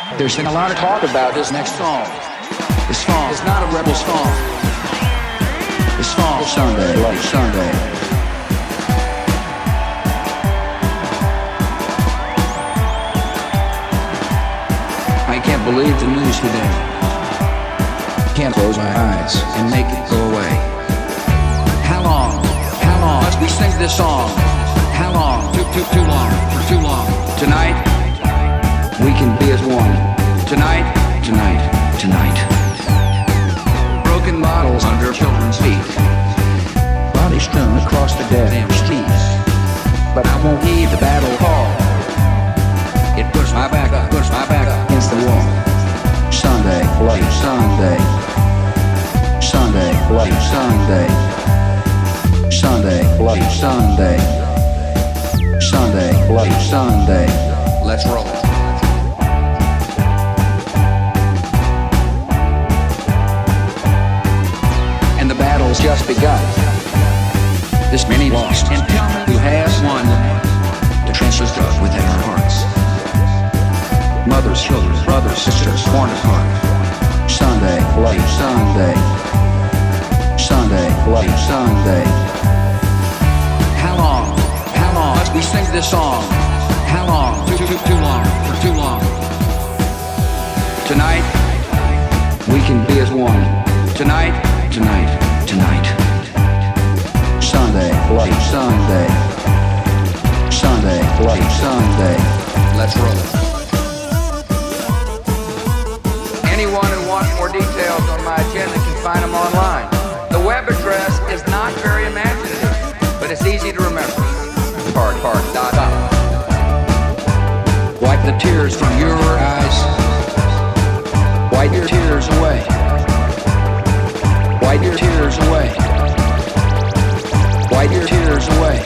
There's been a lot of talk about this next song. This song is not a rebel song. This song is Sunday, Bloody Sunday. I can't believe the news today. Can't close my eyes and make it go away. How long must we sing this song? How long? Too long. For too long. Tonight, we can be as one. Tonight. Broken bottles under children's feet. Bodies strewn across the damn streets. But I won't heed the battle call. It puts my back up against the wall. Sunday, Bloody Sunday. Sunday, Bloody Sunday. Sunday, Bloody Sunday. Sunday, Bloody Sunday. Let's roll. And the battle's just begun. This many lost, and tell me who has won. The trenches dug within our hearts. Mothers, children, brothers, sisters, torn apart. Sunday, Bloody Sunday. Sunday, Bloody Sunday. How long must we sing this song? How long? Too long. For too long. Tonight, we can be as one. Tonight. Sunday, Bloody Sunday. Sunday, Bloody Sunday. Let's roll. Anyone who wants more details on my agenda can find them online. The web address is not very imaginative, but it's easy to remember. Park.com. Wipe the tears from your eyes. Wipe your tears away. Wipe your tears away. Wipe your tears away.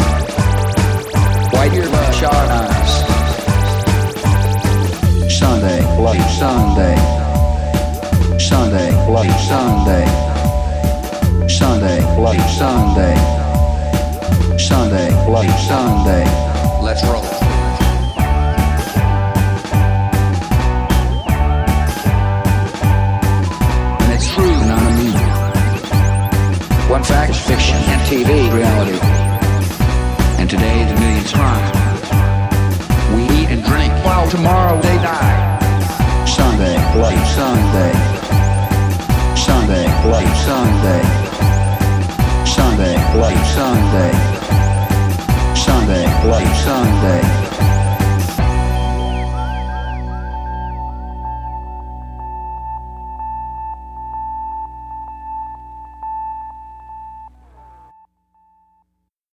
Wipe your bloodshot eyes. Sunday, Bloody Sunday. Sunday, Bloody Sunday. Sunday, Bloody Sunday. Sunday, Bloody Sunday. Let's roll. And it's true, not a mean. One fact is fiction and TV reality. And today the millions crime. We eat and drink while tomorrow they die. Sunday, Bloody Sunday. Sunday, Bloody Sunday. Sunday, Bloody Sunday. Sunday, Bloody Sunday.